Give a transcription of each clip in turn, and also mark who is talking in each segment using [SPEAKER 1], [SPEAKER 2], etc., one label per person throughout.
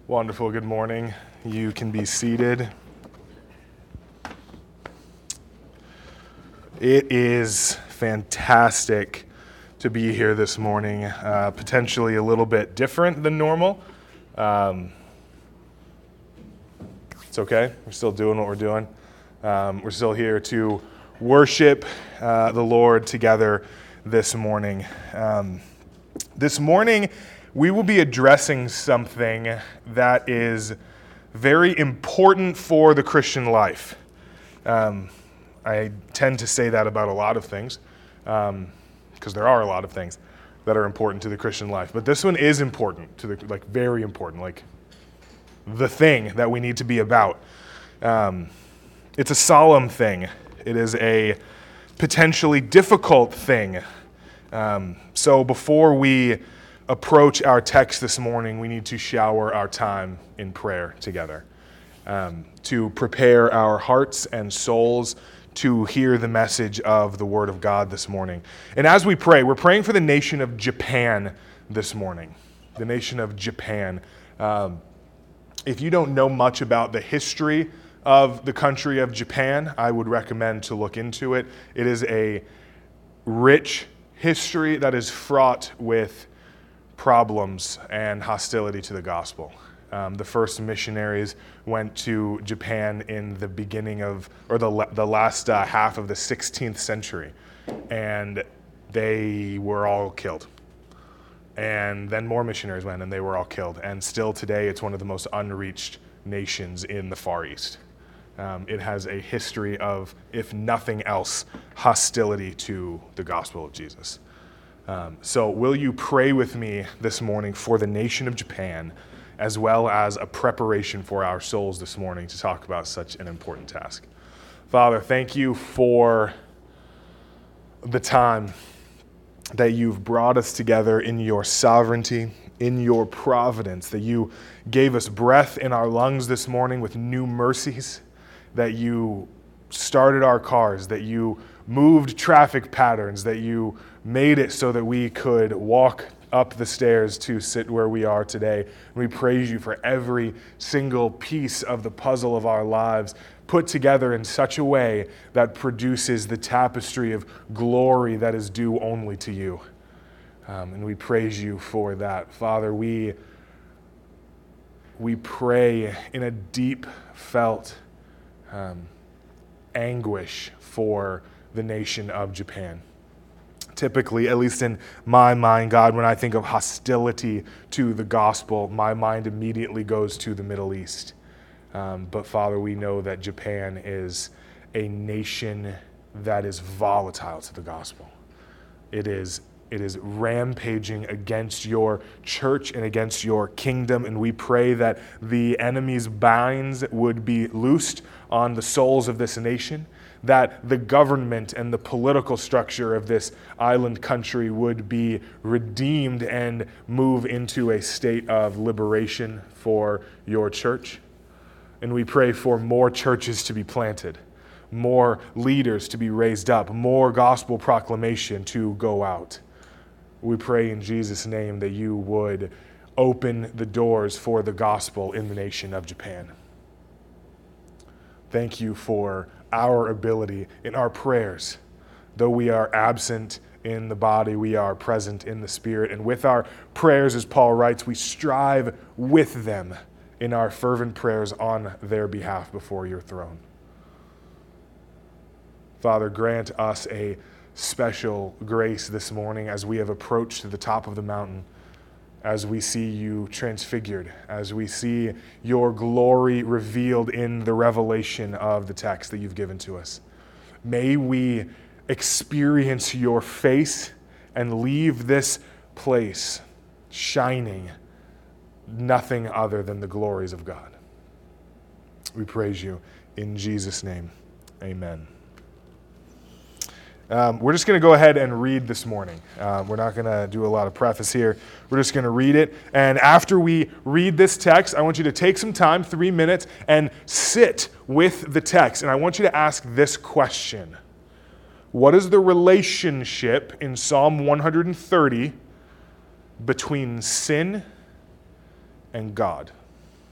[SPEAKER 1] Wonderful. Good morning. You can be seated. It is fantastic to be here this morning, potentially a little bit different than normal. It's okay. We're still doing what we're doing. We're still here to worship the Lord together this morning. This morning, we will be addressing something that is very important for the Christian life. I tend to say that about a lot of things, because there are a lot of things that are important to the Christian life. But this one is important to the, very important, the thing that we need to be about. It's a solemn thing. It is a potentially difficult thing. So before we approach our text this morning, we need to shower our time in prayer together, to prepare our hearts and souls to hear the message of the Word of God this morning. And as we pray, we're praying for the nation of Japan this morning. The nation of Japan. If you don't know much about the history of the country of Japan, I would recommend to look into it. It is a rich history that is fraught with problems and hostility to the gospel. The first missionaries went to Japan in the beginning of, or the last half of the 16th century, and they were all killed. And then more missionaries went, and they were all killed. And still today, it's one of the most unreached nations in the Far East. It has a history of, if nothing else, hostility to the gospel of Jesus. So will you pray with me this morning for the nation of Japan, as well as a preparation for our souls this morning to talk about such an important task? Father, thank you for the time that you've brought us together in your sovereignty, in your providence, that you gave us breath in our lungs this morning with new mercies, that you started our cars, that you moved traffic patterns, that you made it so that we could walk up the stairs to sit where we are today. And we praise you for every single piece of the puzzle of our lives put together in such a way that produces the tapestry of glory that is due only to you. And we praise you for that. Father, we pray in a deep felt anguish for the nation of Japan. Typically, at least in my mind, God, when I think of hostility to the gospel, my mind immediately goes to the Middle East. But Father, we know that Japan is a nation that is volatile to the gospel. It is rampaging against your church and against your kingdom, and we pray that the enemy's binds would be loosed on the souls of this nation, that the government and the political structure of this island country would be redeemed and move into a state of liberation for your church. And we pray for more churches to be planted, more leaders to be raised up, more gospel proclamation to go out. We pray in Jesus' name that you would open the doors for the gospel in the nation of Japan. Thank you for our ability in our prayers. Though we are absent in the body, we are present in the spirit. And with our prayers, as Paul writes, we strive with them in our fervent prayers on their behalf before your throne. Father, grant us a special grace this morning as we have approached to the top of the mountain, as we see you transfigured, as we see your glory revealed in the revelation of the text that you've given to us. May we experience your face and leave this place shining nothing other than the glories of God. We praise you in Jesus' name. Amen. We're just going to go ahead and read this morning. We're not going to do a lot of preface here. We're just going to read it. And after we read this text, I want you to take some time, 3 minutes, and sit with the text. And I want you to ask this question. What is the relationship in Psalm 130 between sin and God?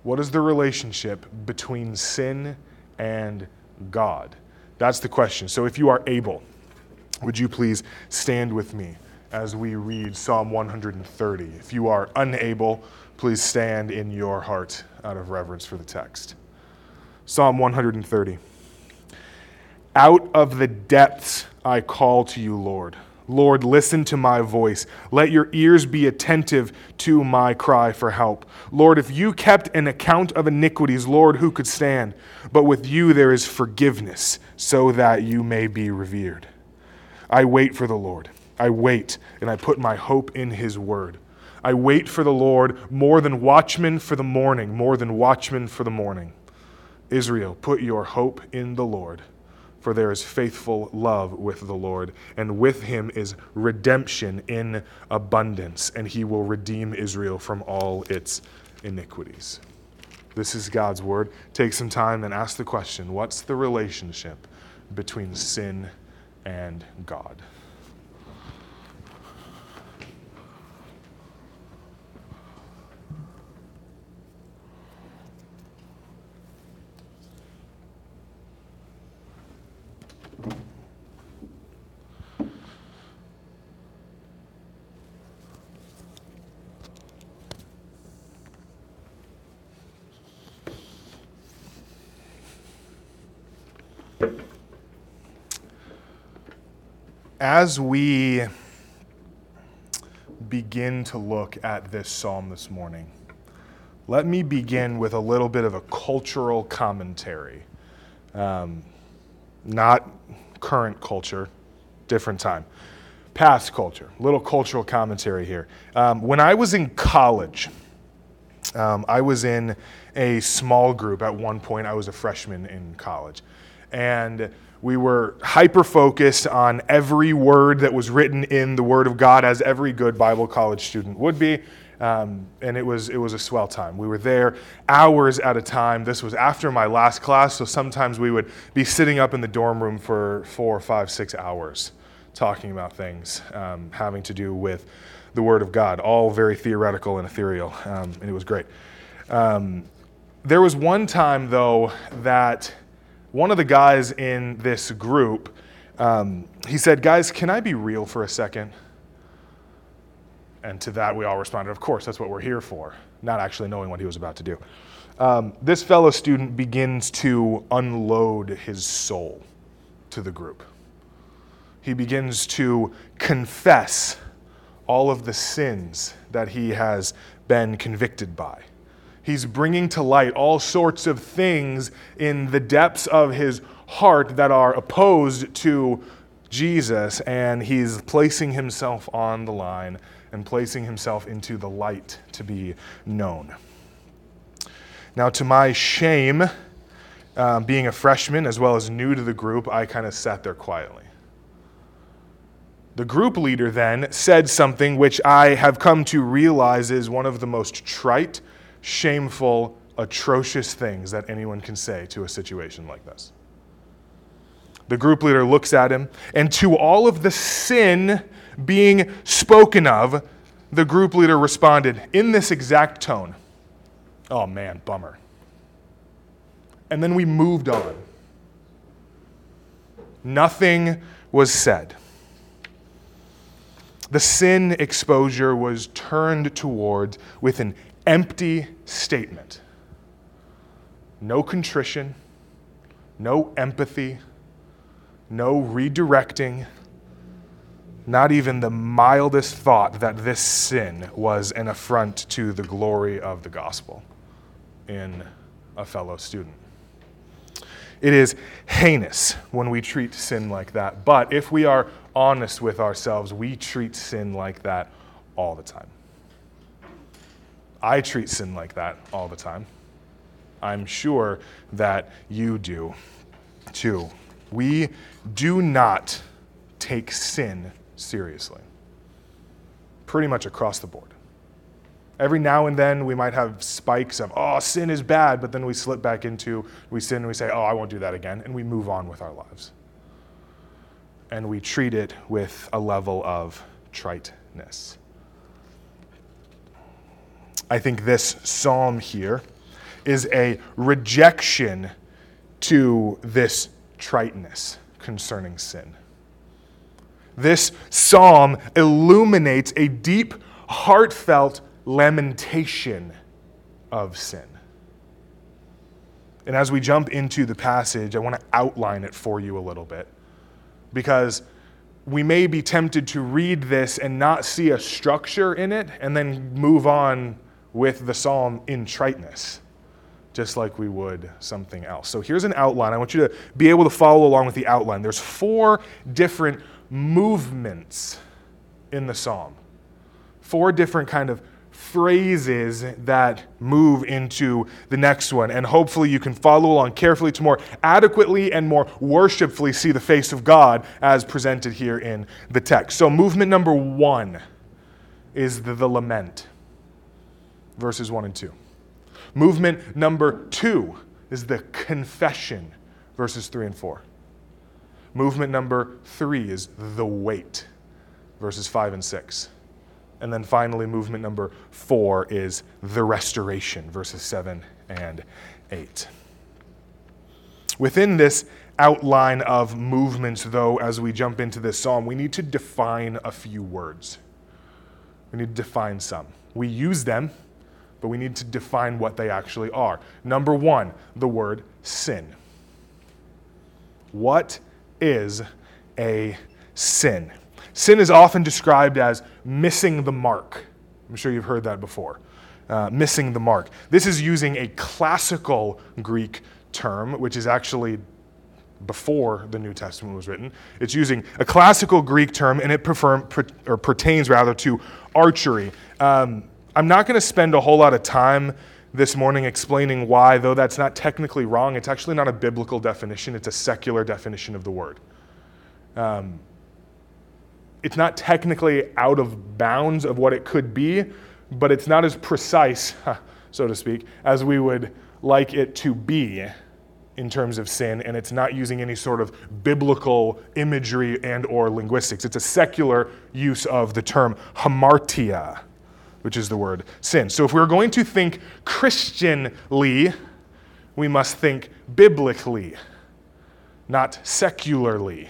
[SPEAKER 1] What is the relationship between sin and God? That's the question. So if you are able, would you please stand with me as we read Psalm 130? If you are unable, please stand in your heart out of reverence for the text. Psalm 130. Out of the depths I call to you, Lord. Lord, listen to my voice. Let your ears be attentive to my cry for help. Lord, if you kept an account of iniquities, Lord, who could stand? But with you there is forgiveness, so that you may be revered. I wait for the Lord. I wait, and I put my hope in his word. I wait for the Lord more than watchmen for the morning, more than watchmen for the morning. Israel, put your hope in the Lord. For there is faithful love with the Lord, and with him is redemption in abundance, and he will redeem Israel from all its iniquities. This is God's word. Take some time and ask the question, what's the relationship between sin and God? As we begin to look at this psalm this morning, let me begin with a little bit of a cultural commentary. Not current culture, different time. Past culture, little cultural commentary here. When I was in college, I was in a small group at one point. I was a freshman in college. And we were hyper-focused on every word that was written in the Word of God, as every good Bible college student would be. And it was a swell time. We were there hours at a time. This was after my last class, so sometimes we would be sitting up in the dorm room for 4, 5, 6 hours talking about things having to do with the Word of God, all very theoretical and ethereal, and it was great. There was one time, though, that one of the guys in this group, he said, "Guys, can I be real for a second?" And to that we all responded, "Of course, that's what we're here for," not actually knowing what he was about to do. This fellow student begins to unload his soul to the group. He begins to confess all of the sins that he has been convicted by. He's bringing to light all sorts of things in the depths of his heart that are opposed to Jesus, and he's placing himself on the line and placing himself into the light to be known. Now, to my shame, being a freshman as well as new to the group, I kind of sat there quietly. The group leader then said something which I have come to realize is one of the most trite, shameful, atrocious things that anyone can say to a situation like this. The group leader looks at him, and to all of the sin being spoken of, the group leader responded in this exact tone, "Oh man, bummer." And then we moved on. Nothing was said. The sin exposure was turned toward with an empty statement. No contrition, no empathy, no redirecting, not even the mildest thought that this sin was an affront to the glory of the gospel in a fellow student. It is heinous when we treat sin like that, but if we are honest with ourselves, we treat sin like that all the time. I treat sin like that all the time. I'm sure that you do too. We do not take sin seriously, pretty much across the board. Every now and then we might have spikes of, oh, sin is bad, but then we slip back into, we sin and we say, oh, I won't do that again, and we move on with our lives. And we treat it with a level of triteness. I think this psalm here is a rejection to this triteness concerning sin. This psalm illuminates a deep, heartfelt lamentation of sin. And as we jump into the passage, I want to outline it for you a little bit, because we may be tempted to read this and not see a structure in it and then move on with the psalm in triteness, just like we would something else. So here's an outline. I want you to be able to follow along with the outline. There's 4 different movements in the psalm, 4 different kind of phrases that move into the next one, and hopefully you can follow along carefully to more adequately and more worshipfully see the face of God as presented here in the text. So movement number 1 is the lament, verses 1 and 2. Movement number 2 is the confession, verses 3 and 4. Movement number 3 is the weight, verses 5 and 6. And then finally, movement number 4 is the restoration, verses 7 and 8. Within this outline of movements, though, as we jump into this psalm, we need to define a few words. We need to define some. We use them, but we need to define what they actually are. Number 1, the word sin. What is a sin? Sin is often described as missing the mark. I'm sure you've heard that before. Missing the mark. This is using a classical Greek term, which is actually before the New Testament was written. It's using a classical Greek term, and it pertains rather to archery. I'm not going to spend a whole lot of time this morning explaining why, though that's not technically wrong. It's actually not a biblical definition. It's a secular definition of the word. It's not technically out of bounds of what it could be, but it's not as precise, so to speak, as we would like it to be in terms of sin, and it's not using any sort of biblical imagery and or linguistics. It's a secular use of the term hamartia, which is the word sin. So if we're going to think Christianly, we must think biblically, not secularly.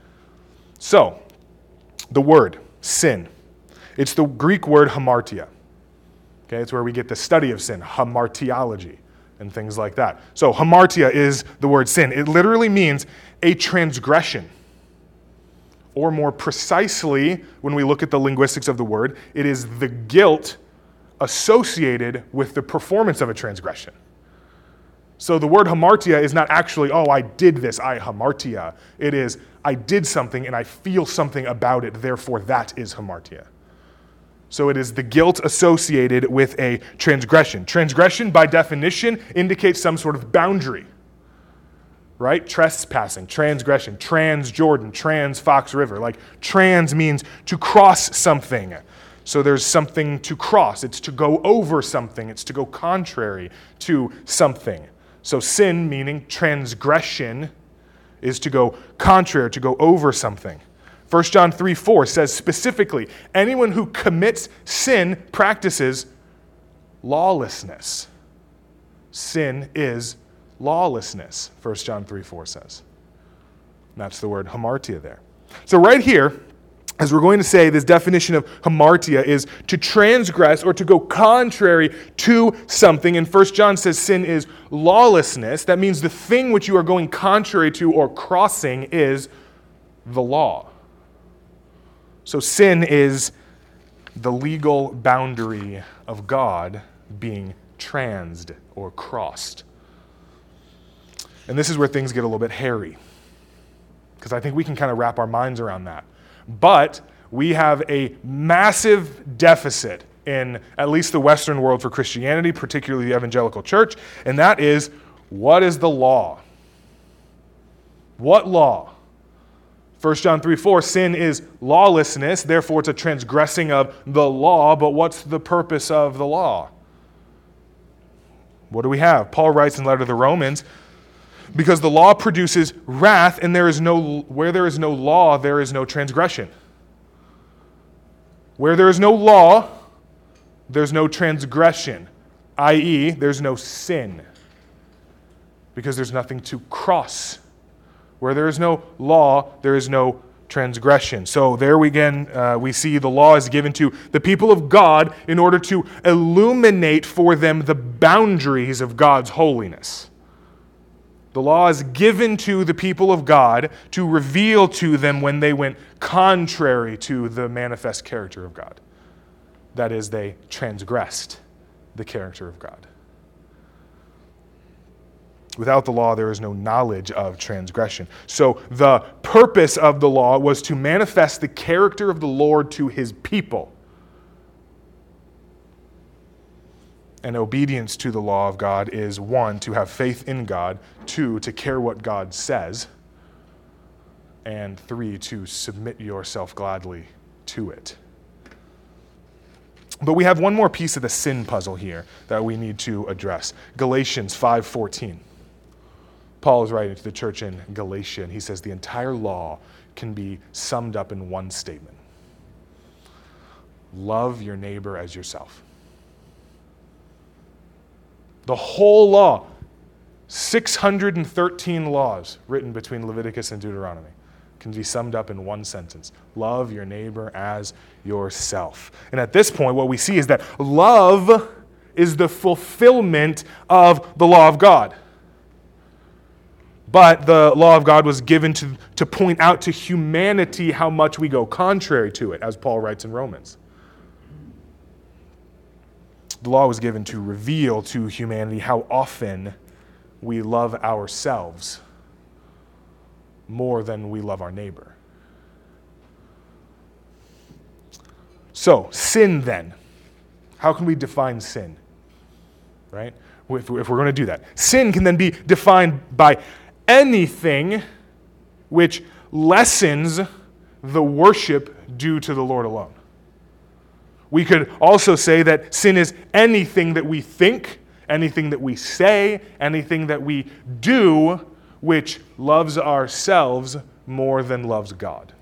[SPEAKER 1] So, the word sin, it's the Greek word hamartia. Okay, it's where we get the study of sin, hamartiology, and things like that. So hamartia is the word sin. It literally means a transgression. Or more precisely, when we look at the linguistics of the word, it is the guilt associated with the performance of a transgression. So the word hamartia is not actually, oh, I did this, I hamartia. It is, I did something and I feel something about it, therefore that is hamartia. So it is the guilt associated with a transgression. Transgression, by definition, indicates some sort of boundary, right? Trespassing, transgression, trans-Jordan, trans-Fox River. Like, trans means to cross something. So there's something to cross. It's to go over something. It's to go contrary to something. So sin, meaning transgression, is to go contrary, to go over something. 1 John 3:4 says specifically, anyone who commits sin practices lawlessness. Sin is lawlessness, 1 John 3:4 says. And that's the word hamartia there. So right here, as we're going to say, this definition of hamartia is to transgress or to go contrary to something. And 1 John says sin is lawlessness. That means the thing which you are going contrary to or crossing is the law. So sin is the legal boundary of God being transed or crossed. And this is where things get a little bit hairy, because I think we can kind of wrap our minds around that. But we have a massive deficit in at least the Western world for Christianity, particularly the evangelical church, and that is, what is the law? What law? 1 John 3:4, sin is lawlessness, therefore it's a transgressing of the law, but what's the purpose of the law? What do we have? Paul writes in the letter to the Romans, because the law produces wrath, and where there is no law, there is no transgression. Where there is no law, there's no transgression. i.e., there's no sin, because there's nothing to cross. Where there is no law, there is no transgression. So there we see the law is given to the people of God in order to illuminate for them the boundaries of God's holiness. The law is given to the people of God to reveal to them when they went contrary to the manifest character of God. That is, they transgressed the character of God. Without the law, there is no knowledge of transgression. So the purpose of the law was to manifest the character of the Lord to his people. And obedience to the law of God is, 1, to have faith in God, 2, to care what God says, and 3, to submit yourself gladly to it. But we have one more piece of the sin puzzle here that we need to address. Galatians 5:14. Paul is writing to the church in Galatia, and he says the entire law can be summed up in one statement. Love your neighbor as yourself. The whole law, 613 laws written between Leviticus and Deuteronomy, can be summed up in one sentence. Love your neighbor as yourself. And at this point, what we see is that love is the fulfillment of the law of God. But the law of God was given to point out to humanity how much we go contrary to it, as Paul writes in Romans. The law was given to reveal to humanity how often we love ourselves more than we love our neighbor. So, sin then. How can we define sin? Right? If we're going to do that. Sin can then be defined by anything which lessens the worship due to the Lord alone. We could also say that sin is anything that we think, anything that we say, anything that we do which loves ourselves more than loves God.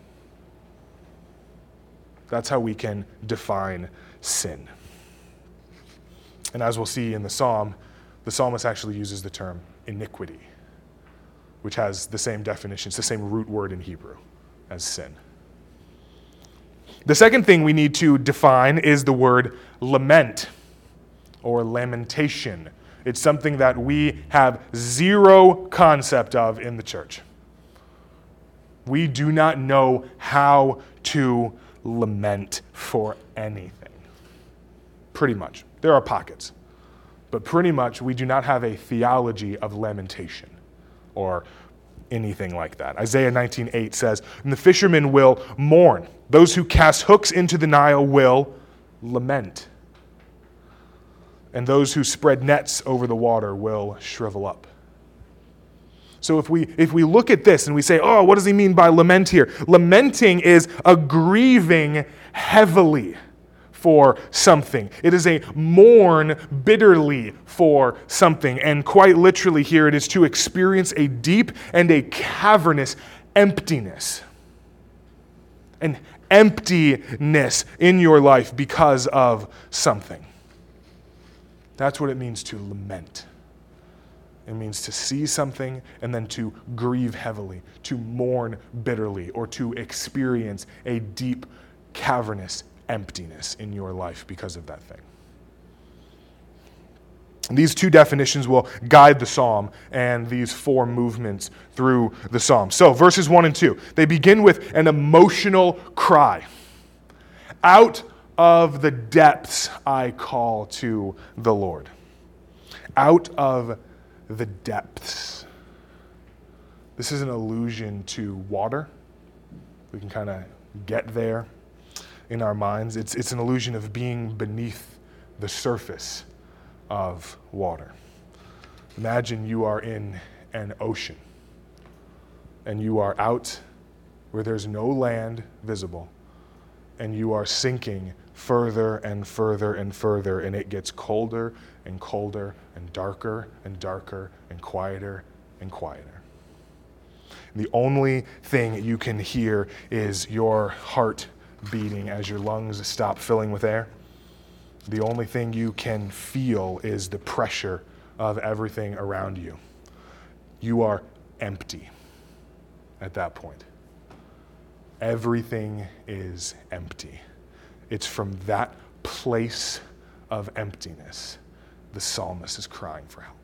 [SPEAKER 1] That's how we can define sin. And as we'll see in the psalm, the psalmist actually uses the term iniquity, which has the same definition, it's the same root word in Hebrew as sin. The second thing we need to define is the word lament or lamentation. It's something that we have zero concept of in the church. We do not know how to lament for anything. Pretty much. There are pockets. But pretty much we do not have a theology of lamentation or anything like that. Isaiah 19:8 says, "And the fishermen will mourn. Those who cast hooks into the Nile will lament. And those who spread nets over the water will shrivel up." So if we look at this and we say, oh, what does he mean by lament here? Lamenting is a grieving heavily for something. It is a mourn bitterly for something. And quite literally here, it is to experience a deep and a cavernous emptiness. An emptiness in your life because of something. That's what it means to lament. It means to see something and then to grieve heavily, to mourn bitterly, or to experience a deep, cavernous emptiness in your life because of that thing. These two definitions will guide the psalm and these four movements through the psalm. So, verses 1 and 2, they begin with an emotional cry. Out of the depths I call to the Lord. Out of the depths. This is an allusion to water. We can kind of get there in our minds. It's an illusion of being beneath the surface of water. Imagine you are in an ocean and you are out where there's no land visible and you are sinking further and further and further, and it gets colder and colder and darker and darker and quieter and quieter. The only thing you can hear is your heart beating as your lungs stop filling with air, The only thing you can feel is the pressure of everything around you. You are empty at that point. Everything is empty. It's from that place of emptiness the psalmist is crying for help.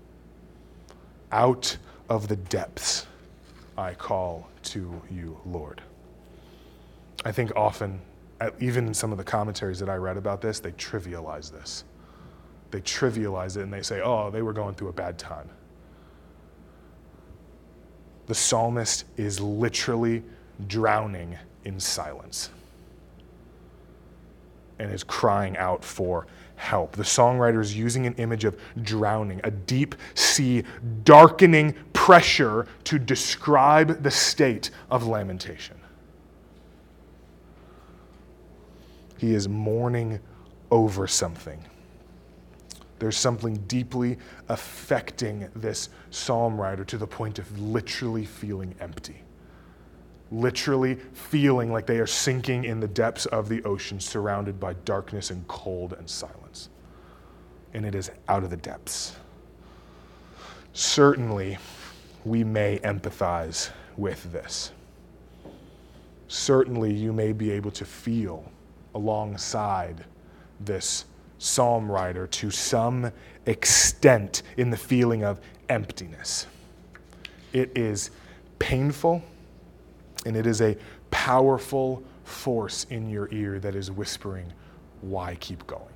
[SPEAKER 1] Out of the depths I call to you, Lord. I think often, even in some of the commentaries that I read about this, they trivialize this. They trivialize it and they say, oh, they were going through a bad time. The psalmist is literally drowning in silence and is crying out for help. The songwriter is using an image of drowning, a deep sea, darkening pressure to describe the state of lamentation. He is mourning over something. There's something deeply affecting this psalm writer to the point of literally feeling empty. Literally feeling like they are sinking in the depths of the ocean, surrounded by darkness and cold and silence. And it is out of the depths. Certainly, we may empathize with this. Certainly, you may be able to feel alongside this psalm writer to some extent in the feeling of emptiness. It is painful, and it is a powerful force in your ear that is whispering, why keep going?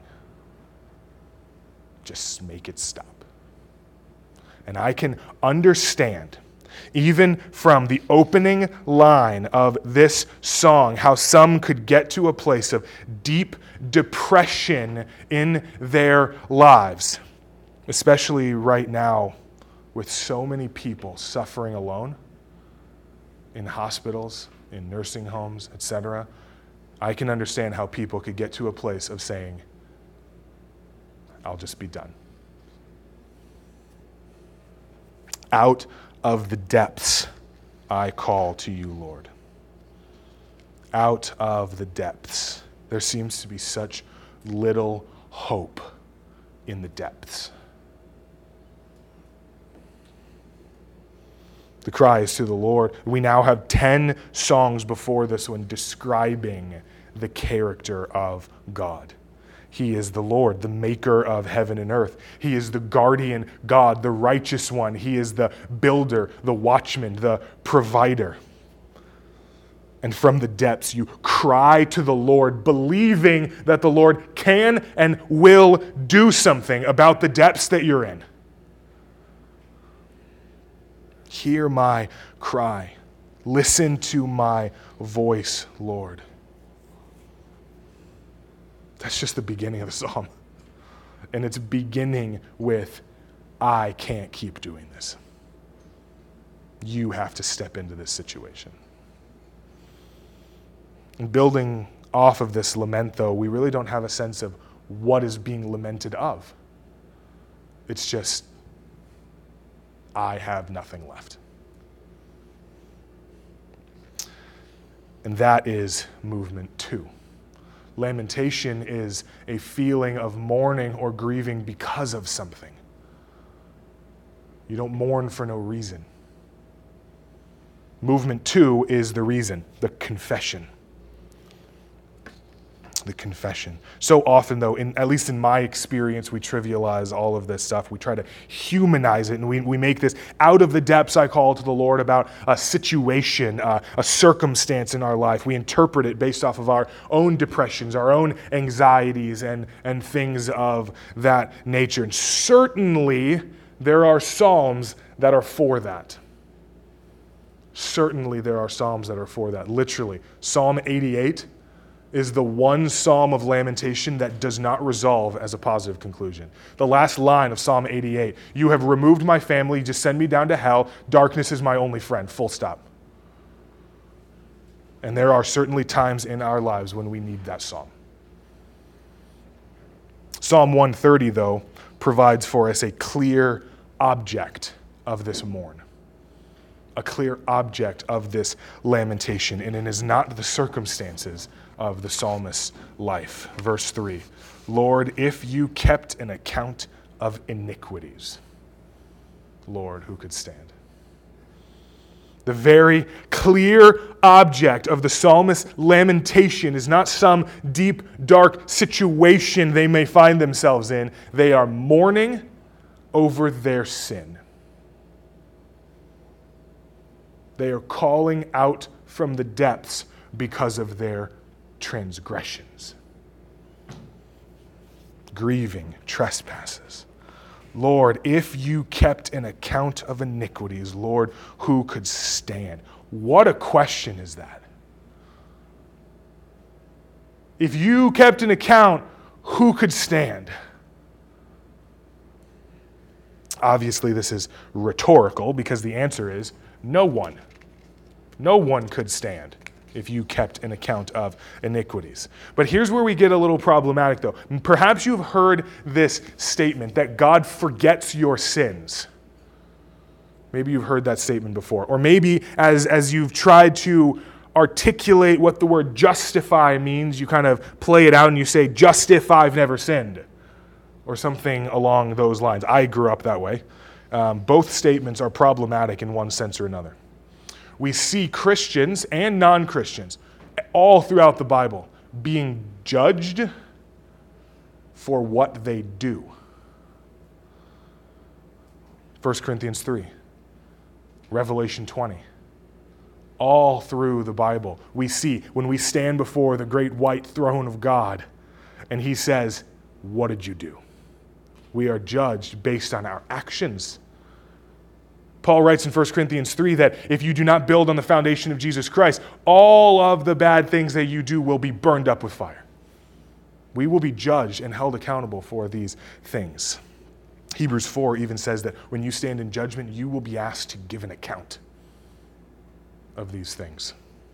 [SPEAKER 1] Just make it stop. And I can understand, even from the opening line of this song, how some could get to a place of deep depression in their lives, especially right now with so many people suffering alone in hospitals, in nursing homes, etc. I can understand how people could get to a place of saying, I'll just be done. Out of the depths I call to you, Lord. Out of the depths. There seems to be such little hope in the depths. The cry is to the Lord. We now have 10 songs before this one describing the character of God. He is the Lord, the maker of heaven and earth. He is the guardian God, the righteous one. He is the builder, the watchman, the provider. And from the depths, you cry to the Lord, believing that the Lord can and will do something about the depths that you're in. Hear my cry. Listen to my voice, Lord. That's just the beginning of the psalm. And it's beginning with, I can't keep doing this. You have to step into this situation. And building off of this lament, though, we really don't have a sense of what is being lamented of. It's just, I have nothing left. And that is movement 2. Lamentation is a feeling of mourning or grieving because of something. You don't mourn for no reason. Movement 2 is the reason, the confession. The confession. So often, though, at least in my experience, we trivialize all of this stuff. We try to humanize it, and we make this out of the depths I call to the Lord about a situation, a circumstance in our life. We interpret it based off of our own depressions, our own anxieties, and things of that nature. And certainly, there are psalms that are for that. Certainly, there are psalms that are for that. Literally, Psalm 88 is the one psalm of lamentation that does not resolve as a positive conclusion. The last line of Psalm 88, you have removed my family, just send me down to hell, darkness is my only friend, full stop. And there are certainly times in our lives when we need that psalm. Psalm 130, though, provides for us a clear object of this mourn, a clear object of this lamentation, and it is not the circumstances of the psalmist's life. Verse 3, Lord, if you kept an account of iniquities, Lord, who could stand? The very clear object of the psalmist's lamentation is not some deep, dark situation they may find themselves in. They are mourning over their sin. They are calling out from the depths because of their transgressions. Grieving trespasses. Lord, if you kept an account of iniquities, Lord, who could stand? What a question is that? If you kept an account, who could stand? Obviously, this is rhetorical because the answer is no one. No one could stand if you kept an account of iniquities. But here's where we get a little problematic, though. Perhaps you've heard this statement that God forgets your sins. Maybe you've heard that statement before. Or maybe as you've tried to articulate what the word justify means, you kind of play it out and you say, just if I've never sinned, or something along those lines. I grew up that way. Both statements are problematic in one sense or another. We see Christians and non-Christians all throughout the Bible being judged for what they do. 1 Corinthians 3, Revelation 20. All through the Bible, we see when we stand before the great white throne of God, and he says, what did you do? We are judged based on our actions. Paul writes in 1 Corinthians 3 that if you do not build on the foundation of Jesus Christ, all of the bad things that you do will be burned up with fire. We will be judged and held accountable for these things. Hebrews 4 even says that when you stand in judgment, you will be asked to give an account of these things.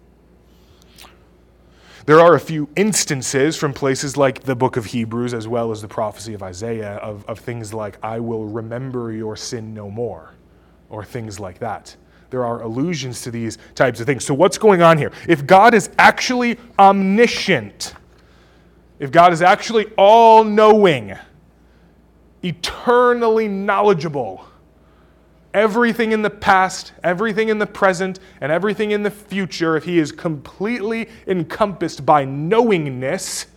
[SPEAKER 1] There are a few instances from places like the book of Hebrews as well as the prophecy of Isaiah of things like, I will remember your sin no more, or things like that. There are allusions to these types of things. So what's going on here? If God is actually omniscient, if God is actually all-knowing, eternally knowledgeable, everything in the past, everything in the present, and everything in the future, if he is completely encompassed by knowingness,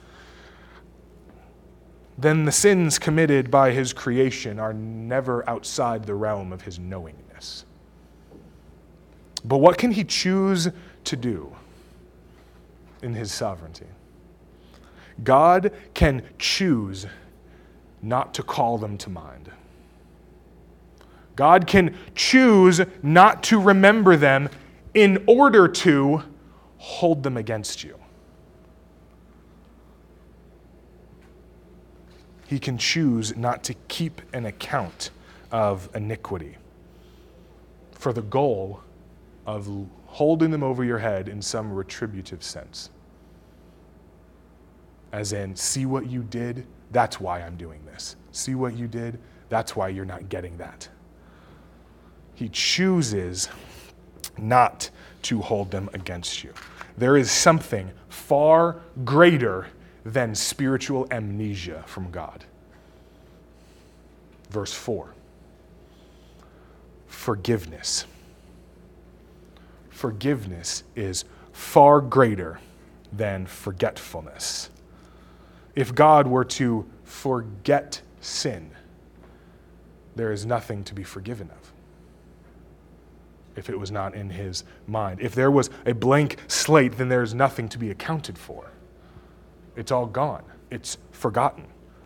[SPEAKER 1] then the sins committed by his creation are never outside the realm of his knowingness. But what can he choose to do in his sovereignty? God can choose not to call them to mind. God can choose not to remember them in order to hold them against you. He can choose not to keep an account of iniquity for the goal of holding them over your head in some retributive sense. As in, see what you did, that's why I'm doing this. See what you did, that's why you're not getting that. He chooses not to hold them against you. There is something far greater than spiritual amnesia from God. Verse 4. Forgiveness. Forgiveness is far greater than forgetfulness. If God were to forget sin, there is nothing to be forgiven of. If it was not in his mind. If there was a blank slate, then there is nothing to be accounted for. It's all gone. It's forgotten.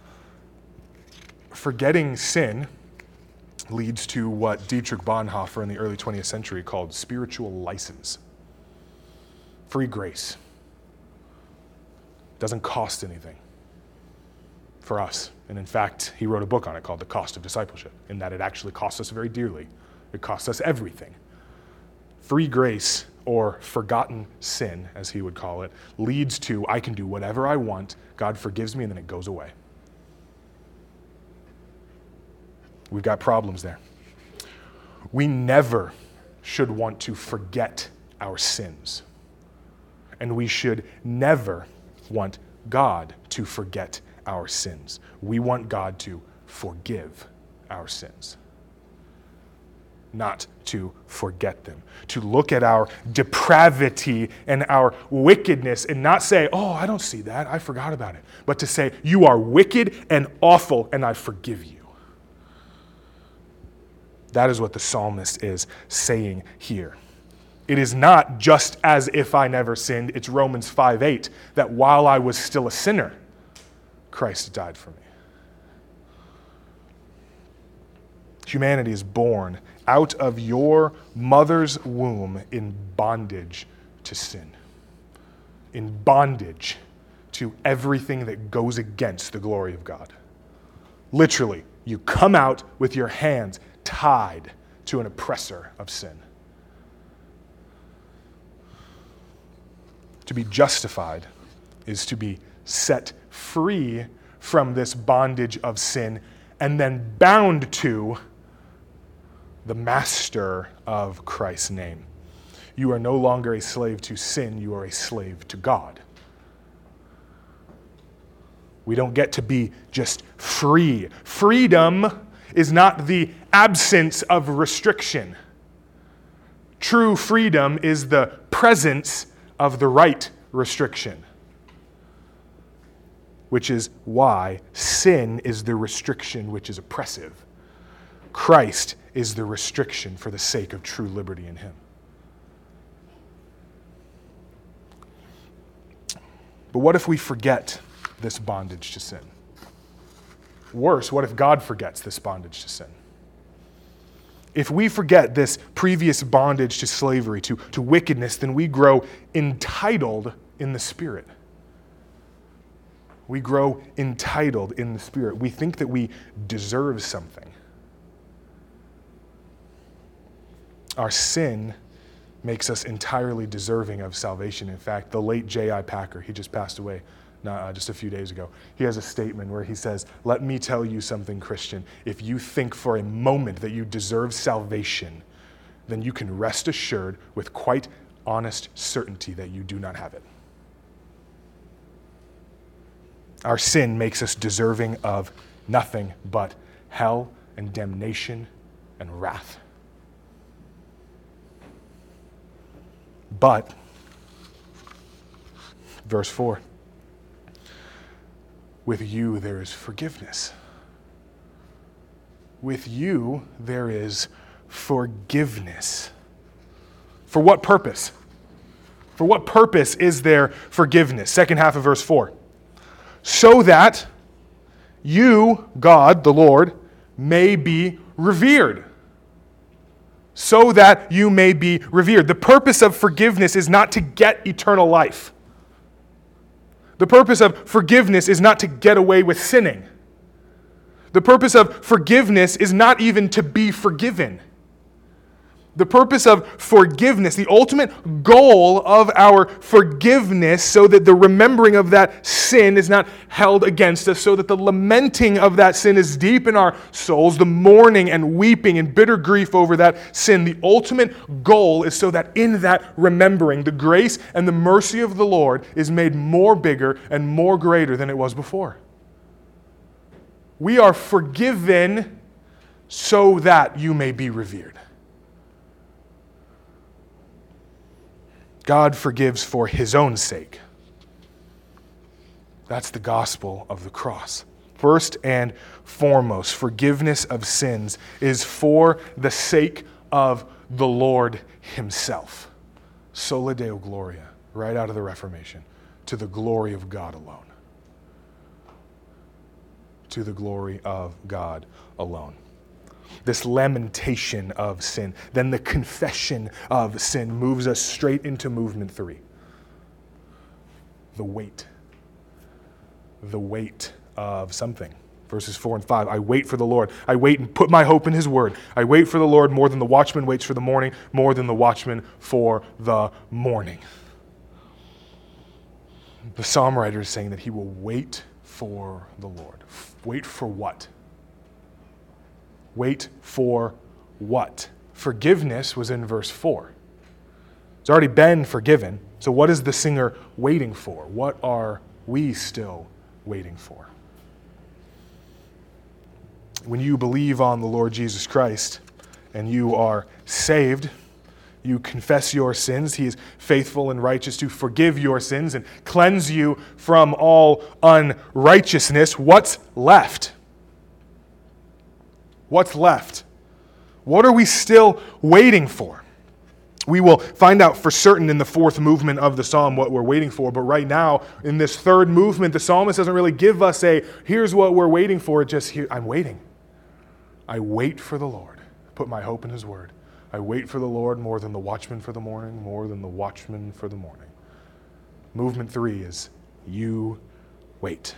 [SPEAKER 1] Forgetting sin leads to what Dietrich Bonhoeffer in the early 20th century called spiritual license. Free grace. Doesn't cost anything for us. And in fact, he wrote a book on it called The Cost of Discipleship, in that it actually costs us very dearly. It costs us everything. Free grace, or forgotten sin, as he would call it, leads to, I can do whatever I want, God forgives me, and then it goes away. We've got problems there. We never should want to forget our sins. and we should never want God to forget our sins. We want God to forgive our sins, not to forget them. To look at our depravity and our wickedness and not say, oh, I don't see that, I forgot about it. But to say, you are wicked and awful and I forgive you. That is what the psalmist is saying here. It is not just as if I never sinned. It's Romans 5:8, that while I was still a sinner, Christ died for me. Humanity is born out of your mother's womb in bondage to sin, in bondage to everything that goes against the glory of God. Literally, you come out with your hands tied to an oppressor of sin. To be justified is to be set free from this bondage of sin and then bound to the master of Christ's name. You are no longer a slave to sin, you are a slave to God. We don't get to be just free. Freedom is not the absence of restriction. True freedom is the presence of the right restriction, which is why sin is the restriction which is oppressive. Christ is the restriction for the sake of true liberty in him. But what if we forget this bondage to sin? Worse, what if God forgets this bondage to sin? If we forget this previous bondage to slavery, to wickedness, then we grow entitled in the Spirit. We grow entitled in the Spirit. We think that we deserve something. Our sin makes us entirely deserving of salvation. In fact, the late J.I. Packer, he just passed away just a few days ago. He has a statement where he says, "Let me tell you something, Christian. If you think for a moment that you deserve salvation, then you can rest assured with quite honest certainty that you do not have it." Our sin makes us deserving of nothing but hell and damnation and wrath. But, verse 4, with you there is forgiveness. With you there is forgiveness. For what purpose? For what purpose is there forgiveness? Second half of verse 4. So that you, God, the Lord, may be revered. So that you may be revered. The purpose of forgiveness is not to get eternal life. The purpose of forgiveness is not to get away with sinning. The purpose of forgiveness is not even to be forgiven. The purpose of forgiveness, the ultimate goal of our forgiveness, so that the remembering of that sin is not held against us, so that the lamenting of that sin is deep in our souls, the mourning and weeping and bitter grief over that sin, the ultimate goal is so that in that remembering, the grace and the mercy of the Lord is made more bigger and more greater than it was before. We are forgiven so that you may be revered. God forgives for his own sake. That's the gospel of the cross. First and foremost, forgiveness of sins is for the sake of the Lord himself. Sola Deo Gloria, right out of the Reformation, to the glory of God alone. To the glory of God alone. This lamentation of sin, then the confession of sin moves us straight into movement 3. The weight. The weight of something. Verses 4 and 5. I wait for the Lord. I wait and put my hope in his word. I wait for the Lord more than the watchman waits for the morning, more than the watchman for the morning. The psalm writer is saying that he will wait for the Lord. Wait for what? Wait for what? Forgiveness was in verse 4. It's already been forgiven. So what is the singer waiting for? What are we still waiting for? When you believe on the Lord Jesus Christ and you are saved, you confess your sins. He is faithful and righteous to forgive your sins and cleanse you from all unrighteousness. What's left? What's left? What are we still waiting for? We will find out for certain in the fourth movement of the psalm what we're waiting for, but right now, in this third movement, the psalmist doesn't really give us here's what we're waiting for, I'm waiting. I wait for the Lord. Put my hope in his word. I wait for the Lord more than the watchman for the morning, more than the watchman for the morning. Movement 3 is you wait.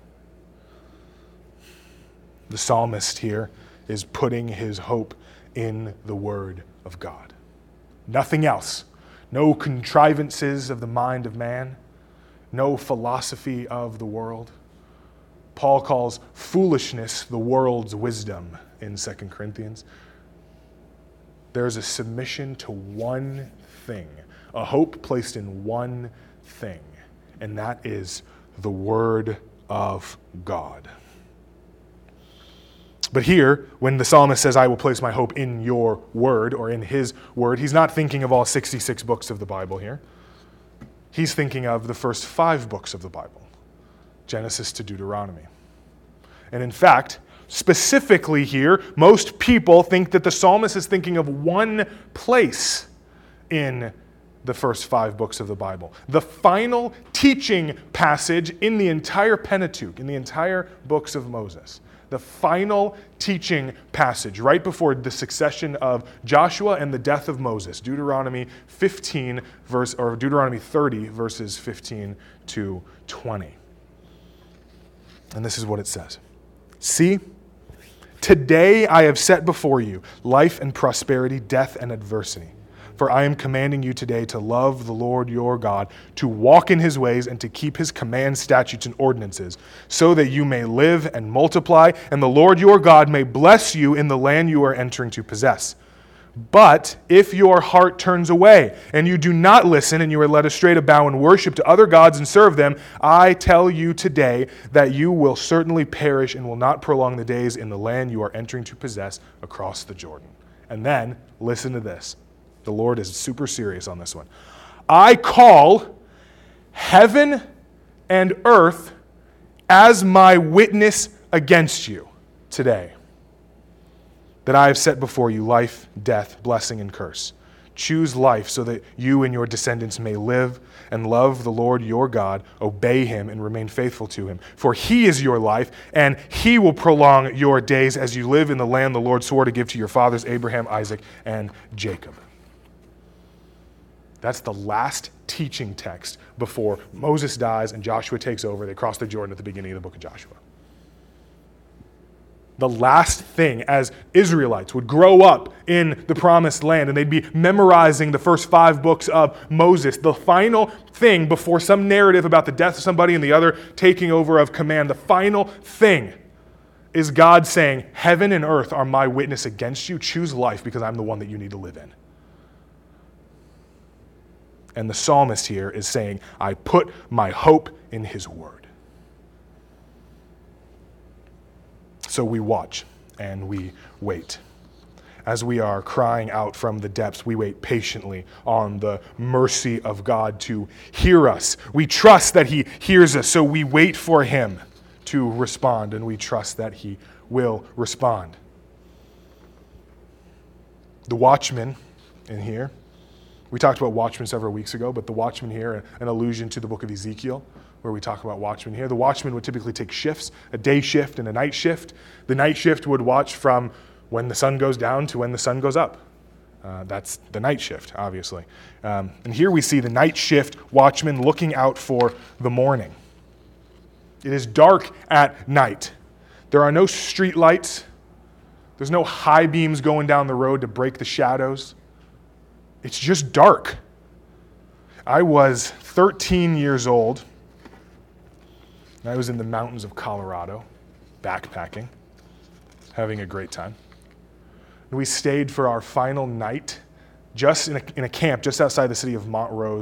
[SPEAKER 1] The psalmist here is putting his hope in the word of God. Nothing else. No contrivances of the mind of man. No philosophy of the world. Paul calls foolishness the world's wisdom in 2 Corinthians. There's a submission to one thing, a hope placed in one thing, and that is the Word of God. But here, when the psalmist says, I will place my hope in your word, or in his word, he's not thinking of all 66 books of the Bible here. He's thinking of the first 5 books of the Bible, Genesis to Deuteronomy. And in fact, specifically here, most people think that the psalmist is thinking of one place in the first 5 books of the Bible. The final teaching passage in the entire Pentateuch, in the entire books of Moses. The final teaching passage right before the succession of Joshua and the death of Moses. Deuteronomy 30, verses 15 to 20. And this is what it says. See, today I have set before you life and prosperity, death and adversity. For I am commanding you today to love the Lord your God, to walk in his ways, and to keep his commands, statutes, and ordinances, so that you may live and multiply, and the Lord your God may bless you in the land you are entering to possess. But if your heart turns away, and you do not listen, and you are led astray to bow and worship to other gods and serve them, I tell you today that you will certainly perish and will not prolong the days in the land you are entering to possess across the Jordan. And then, listen to this. The Lord is super serious on this one. I call heaven and earth as my witness against you today, that I have set before you life, death, blessing, and curse. Choose life so that you and your descendants may live and love the Lord your God, obey him, and remain faithful to him. For he is your life, and he will prolong your days as you live in the land the Lord swore to give to your fathers, Abraham, Isaac, and Jacob. That's the last teaching text before Moses dies and Joshua takes over. They cross the Jordan at the beginning of the book of Joshua. The last thing, as Israelites would grow up in the promised land and they'd be memorizing the first 5 books of Moses, the final thing before some narrative about the death of somebody and the other taking over of command, the final thing is God saying, heaven and earth are my witness against you. Choose life because I'm the one that you need to live in. And the psalmist here is saying, I put my hope in his word. So we watch and we wait. As we are crying out from the depths, we wait patiently on the mercy of God to hear us. We trust that he hears us, so we wait for him to respond, and we trust that he will respond. The watchman in here, we talked about watchmen several weeks ago, but the watchman here, an allusion to the book of Ezekiel, where we talk about watchmen here. The watchman would typically take shifts, a day shift and a night shift. The night shift would watch from when the sun goes down to when the sun goes up. That's the night shift, obviously. And here we see the night shift watchman looking out for the morning. It is dark at night. There are no street lights. There's no high beams going down the road to break the shadows. It's just dark. I was 13 years old. And I was in the mountains of Colorado, backpacking, having a great time. And we stayed for our final night just in a camp just outside the city of Montrose,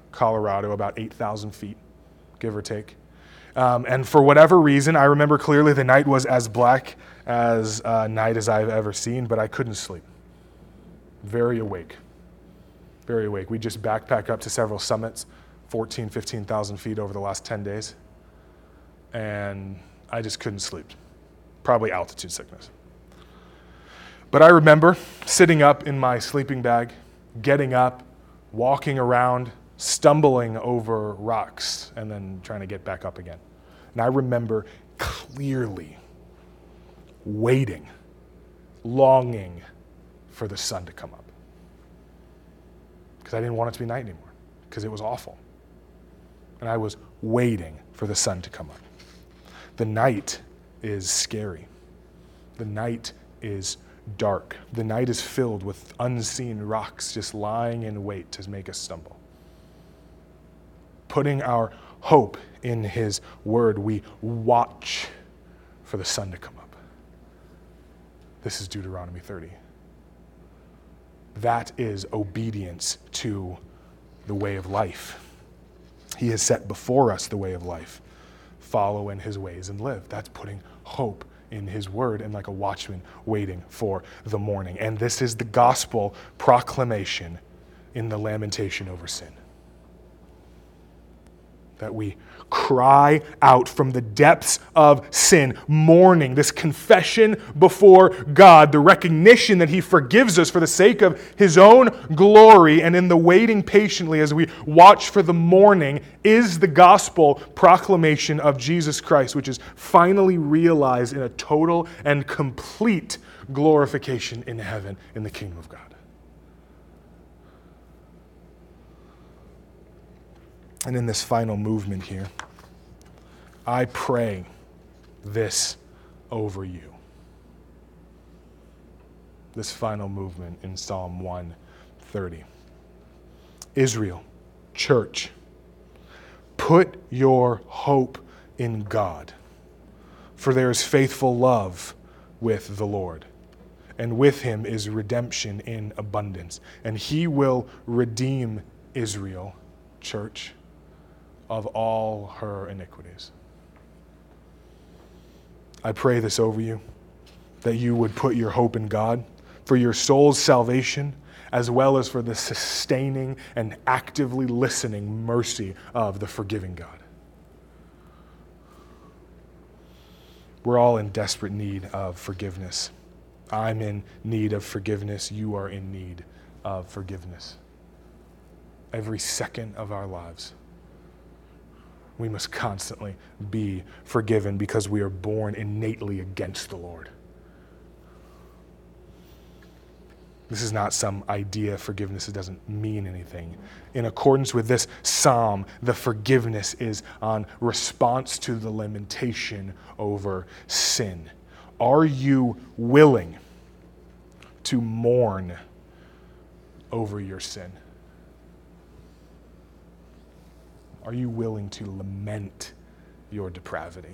[SPEAKER 1] Colorado, about 8,000 feet, give or take. And for whatever reason, I remember clearly the night was as black as a night as I've ever seen, but I couldn't sleep. Very awake. Very awake. We just backpacked up to several summits, 15,000 feet over the last 10 days. And I just couldn't sleep. Probably altitude sickness. But I remember sitting up in my sleeping bag, getting up, walking around, stumbling over rocks, and then trying to get back up again. And I remember clearly waiting, longing for the sun to come up. Because I didn't want it to be night anymore, because it was awful. And I was waiting for the sun to come up. The night is scary. The night is dark. The night is filled with unseen rocks just lying in wait to make us stumble. Putting our hope in his word, we watch for the sun to come up. This is Deuteronomy 30. That is obedience to the way of life. He has set before us the way of life. Follow in his ways and live. That's putting hope in his word and like a watchman waiting for the morning. And this is the gospel proclamation in the lamentation over sin. That we cry out from the depths of sin, mourning, this confession before God, the recognition that he forgives us for the sake of his own glory, and in the waiting patiently as we watch for the morning is the gospel proclamation of Jesus Christ, which is finally realized in a total and complete glorification in heaven in the kingdom of God. And in this final movement here, I pray this over you. This final movement in Psalm 130. Israel, church, put your hope in God, for there is faithful love with the Lord, and with him is redemption in abundance, and he will redeem Israel, church, of all her iniquities. I pray this over you, that you would put your hope in God for your soul's salvation, as well as for the sustaining and actively listening mercy of the forgiving God. We're all in desperate need of forgiveness. I'm in need of forgiveness. You are in need of forgiveness. Every second of our lives, we must constantly be forgiven because we are born innately against the Lord. This is not some idea of forgiveness that doesn't mean anything. In accordance with this psalm, the forgiveness is on response to the lamentation over sin. Are you willing to mourn over your sin? Are you willing to lament your depravity?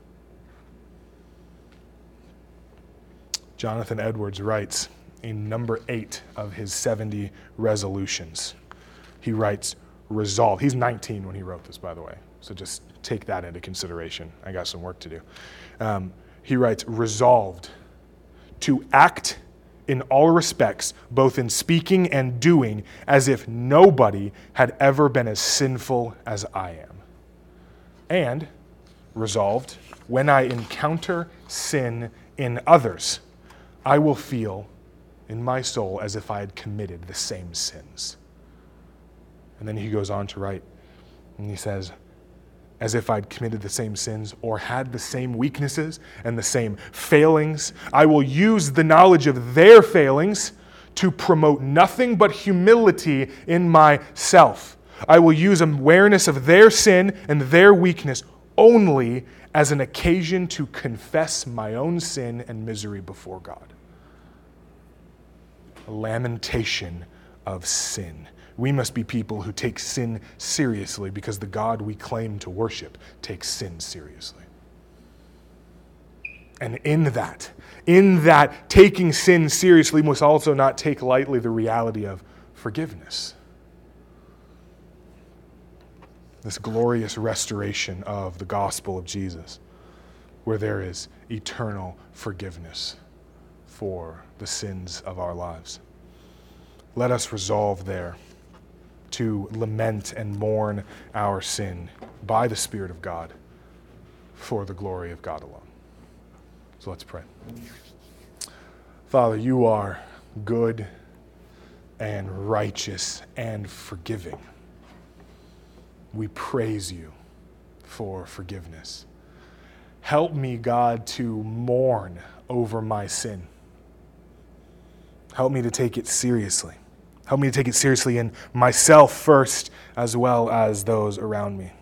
[SPEAKER 1] Jonathan Edwards writes in number 8 of his 70 resolutions. He writes, resolve. He's 19 when he wrote this, by the way. So just take that into consideration. I got some work to do. He writes, resolved to act in all respects, both in speaking and doing, as if nobody had ever been as sinful as I am. And resolved, when I encounter sin in others, I will feel in my soul as if I had committed the same sins. And then he goes on to write, and he says, as if I'd committed the same sins or had the same weaknesses and the same failings. I will use the knowledge of their failings to promote nothing but humility in myself. I will use awareness of their sin and their weakness only as an occasion to confess my own sin and misery before God. A lamentation of sin. We must be people who take sin seriously because the God we claim to worship takes sin seriously. And in that taking sin seriously, we must also not take lightly the reality of forgiveness. this glorious restoration of the gospel of Jesus, where there is eternal forgiveness for the sins of our lives. Let us resolve there to lament and mourn our sin by the Spirit of God for the glory of God alone. So let's pray. Father, you are good and righteous and forgiving. We praise you for forgiveness. Help me, God, to mourn over my sin. Help me to take it seriously. Help me to take it seriously in myself first, as well as those around me.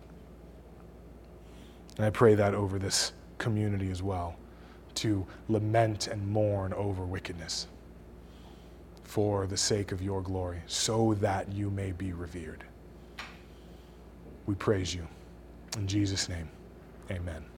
[SPEAKER 1] And I pray that over this community as well, to lament and mourn over wickedness for the sake of your glory, so that you may be revered. We praise you. In Jesus' name, amen.